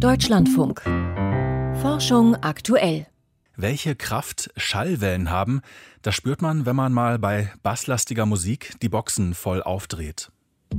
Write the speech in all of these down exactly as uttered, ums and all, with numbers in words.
Deutschlandfunk. Forschung aktuell. Welche Kraft Schallwellen haben, das spürt man, wenn man mal bei basslastiger Musik die Boxen voll aufdreht.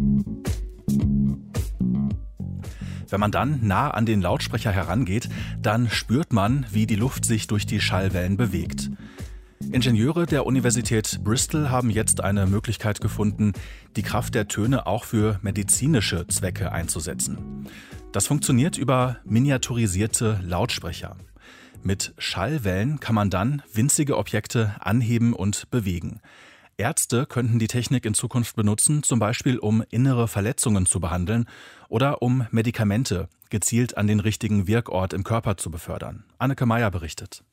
Wenn man dann nah an den Lautsprecher herangeht, dann spürt man, wie die Luft sich durch die Schallwellen bewegt. Ingenieure der Universität Bristol haben jetzt eine Möglichkeit gefunden, die Kraft der Töne auch für medizinische Zwecke einzusetzen. Das funktioniert über miniaturisierte Lautsprecher. Mit Schallwellen kann man dann winzige Objekte anheben und bewegen. Ärzte könnten die Technik in Zukunft benutzen, zum Beispiel um innere Verletzungen zu behandeln oder um Medikamente gezielt an den richtigen Wirkort im Körper zu befördern. Anneke Meyer berichtet.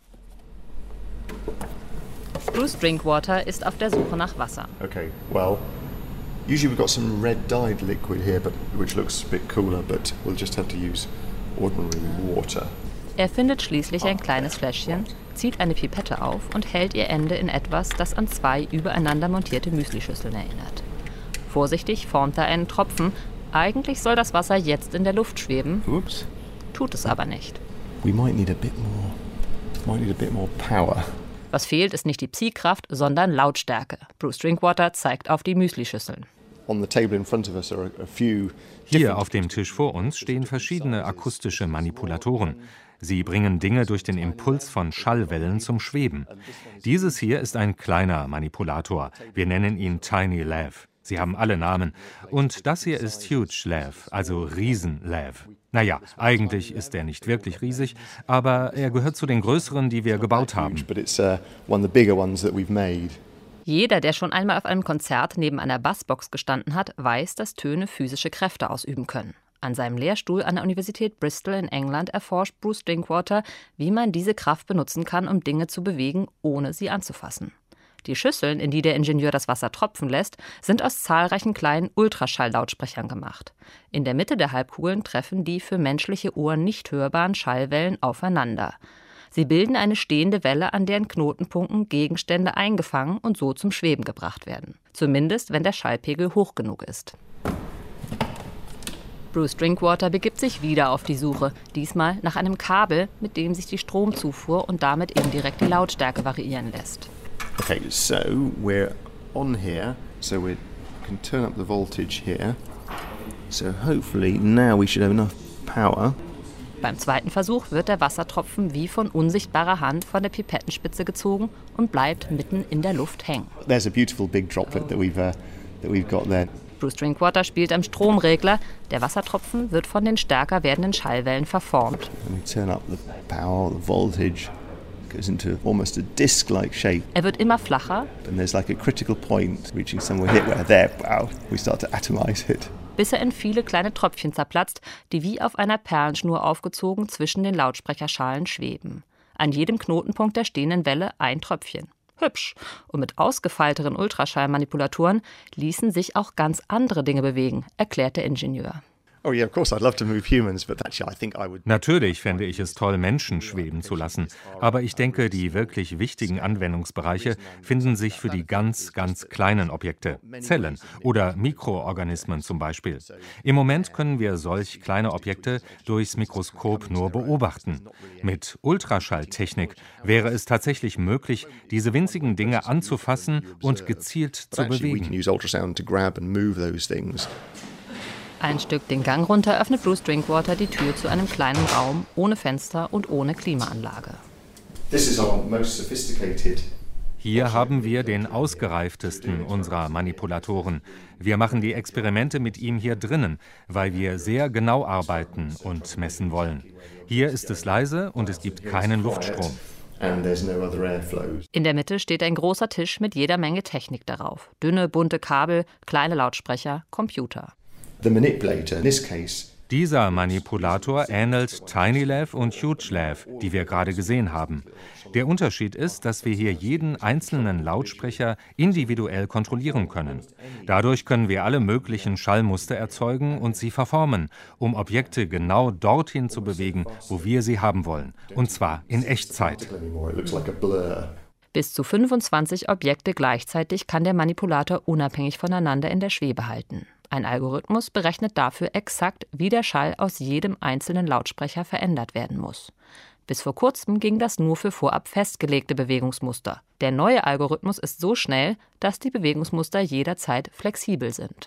Bruce Drinkwater ist auf der Suche nach Wasser. Okay, well, usually we've got some red-dyed liquid here, but which looks a bit cooler, but we'll just have to use ordinary water. Er findet schließlich ein kleines Fläschchen, zieht eine Pipette auf und hält ihr Ende in etwas, das an zwei übereinander montierte Müslischüsseln erinnert. Vorsichtig formt er einen Tropfen. Eigentlich soll das Wasser jetzt in der Luft schweben. Oops. Tut es aber nicht. We might need a bit more, might need a bit more power. Was fehlt, ist nicht die Psi-Kraft, sondern Lautstärke. Bruce Drinkwater zeigt auf die Müslischüsseln. Hier auf dem Tisch vor uns stehen verschiedene akustische Manipulatoren. Sie bringen Dinge durch den Impuls von Schallwellen zum Schweben. Dieses hier ist ein kleiner Manipulator. Wir nennen ihn Tiny Lav. Sie haben alle Namen. Und das hier ist Huge Lav, also Riesen-Lav. Naja, eigentlich ist er nicht wirklich riesig, aber er gehört zu den größeren, die wir gebaut haben. Jeder, der schon einmal auf einem Konzert neben einer Bassbox gestanden hat, weiß, dass Töne physische Kräfte ausüben können. An seinem Lehrstuhl an der Universität Bristol in England erforscht Bruce Drinkwater, wie man diese Kraft benutzen kann, um Dinge zu bewegen, ohne sie anzufassen. Die Schüsseln, in die der Ingenieur das Wasser tropfen lässt, sind aus zahlreichen kleinen Ultraschalllautsprechern gemacht. In der Mitte der Halbkugeln treffen die für menschliche Ohren nicht hörbaren Schallwellen aufeinander. Sie bilden eine stehende Welle, an deren Knotenpunkten Gegenstände eingefangen und so zum Schweben gebracht werden. Zumindest, wenn der Schallpegel hoch genug ist. Bruce Drinkwater begibt sich wieder auf die Suche, diesmal nach einem Kabel, mit dem sich die Stromzufuhr und damit indirekt die Lautstärke variieren lässt. Okay, so we're on here, so we can turn up the voltage here. So hopefully now we should have enough power. Beim zweiten Versuch wird der Wassertropfen wie von unsichtbarer Hand von der Pipettenspitze gezogen und bleibt mitten in der Luft hängen. There's a beautiful big droplet that we've uh, that we've got there. Bruce Drinkwater spielt am Stromregler. Der Wassertropfen wird von den stärker werdenden Schallwellen verformt. When we turn up the power, the voltage goes into almost a disc-like shape. Er wird immer flacher. And there's like a critical point reaching somewhere here where there, wow, we start to atomize it. Bis er in viele kleine Tröpfchen zerplatzt, die wie auf einer Perlenschnur aufgezogen zwischen den Lautsprecherschalen schweben. An jedem Knotenpunkt der stehenden Welle ein Tröpfchen. Hübsch. Und mit ausgefeilteren Ultraschallmanipulatoren ließen sich auch ganz andere Dinge bewegen, erklärt der Ingenieur. Natürlich fände ich es toll, Menschen schweben zu lassen. Aber ich denke, die wirklich wichtigen Anwendungsbereiche finden sich für die ganz, ganz kleinen Objekte. Zellen oder Mikroorganismen zum Beispiel. Im Moment können wir solch kleine Objekte durchs Mikroskop nur beobachten. Mit Ultraschalltechnik wäre es tatsächlich möglich, diese winzigen Dinge anzufassen und gezielt zu bewegen. Ein Stück den Gang runter öffnet Bruce Drinkwater die Tür zu einem kleinen Raum ohne Fenster und ohne Klimaanlage. Hier haben wir den ausgereiftesten unserer Manipulatoren. Wir machen die Experimente mit ihm hier drinnen, weil wir sehr genau arbeiten und messen wollen. Hier ist es leise und es gibt keinen Luftstrom. In der Mitte steht ein großer Tisch mit jeder Menge Technik darauf. Dünne, bunte Kabel, kleine Lautsprecher, Computer. Dieser Manipulator ähnelt Tiny Lav und Huge Lav, die wir gerade gesehen haben. Der Unterschied ist, dass wir hier jeden einzelnen Lautsprecher individuell kontrollieren können. Dadurch können wir alle möglichen Schallmuster erzeugen und sie verformen, um Objekte genau dorthin zu bewegen, wo wir sie haben wollen. Und zwar in Echtzeit. Bis zu fünfundzwanzig Objekte gleichzeitig kann der Manipulator unabhängig voneinander in der Schwebe halten. Ein Algorithmus berechnet dafür exakt, wie der Schall aus jedem einzelnen Lautsprecher verändert werden muss. Bis vor kurzem ging das nur für vorab festgelegte Bewegungsmuster. Der neue Algorithmus ist so schnell, dass die Bewegungsmuster jederzeit flexibel sind.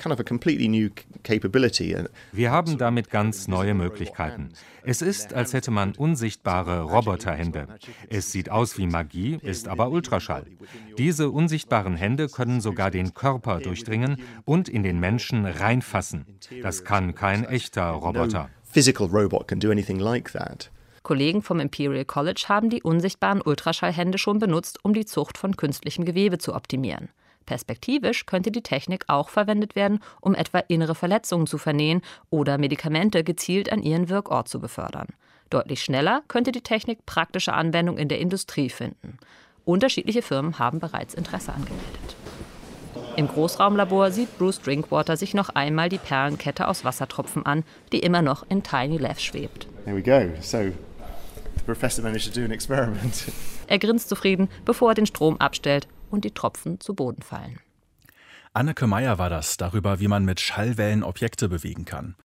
Wir haben damit ganz neue Möglichkeiten. Es ist, als hätte man unsichtbare Roboterhände. Es sieht aus wie Magie, ist aber Ultraschall. Diese unsichtbaren Hände können sogar den Körper durchdringen und in den Menschen reinfassen. Das kann kein echter Roboter. Kollegen vom Imperial College haben die unsichtbaren Ultraschallhände schon benutzt, um die Zucht von künstlichem Gewebe zu optimieren. Perspektivisch könnte die Technik auch verwendet werden, um etwa innere Verletzungen zu vernähen oder Medikamente gezielt an ihren Wirkort zu befördern. Deutlich schneller könnte die Technik praktische Anwendung in der Industrie finden. Unterschiedliche Firmen haben bereits Interesse angemeldet. Im Großraumlabor sieht Bruce Drinkwater sich noch einmal die Perlenkette aus Wassertropfen an, die immer noch in Tiny Lev schwebt. There we go. So the professor managed to do an experiment. Er grinst zufrieden, bevor er den Strom abstellt und die Tropfen zu Boden fallen. Anneke Meyer war das darüber, wie man mit Schallwellen Objekte bewegen kann.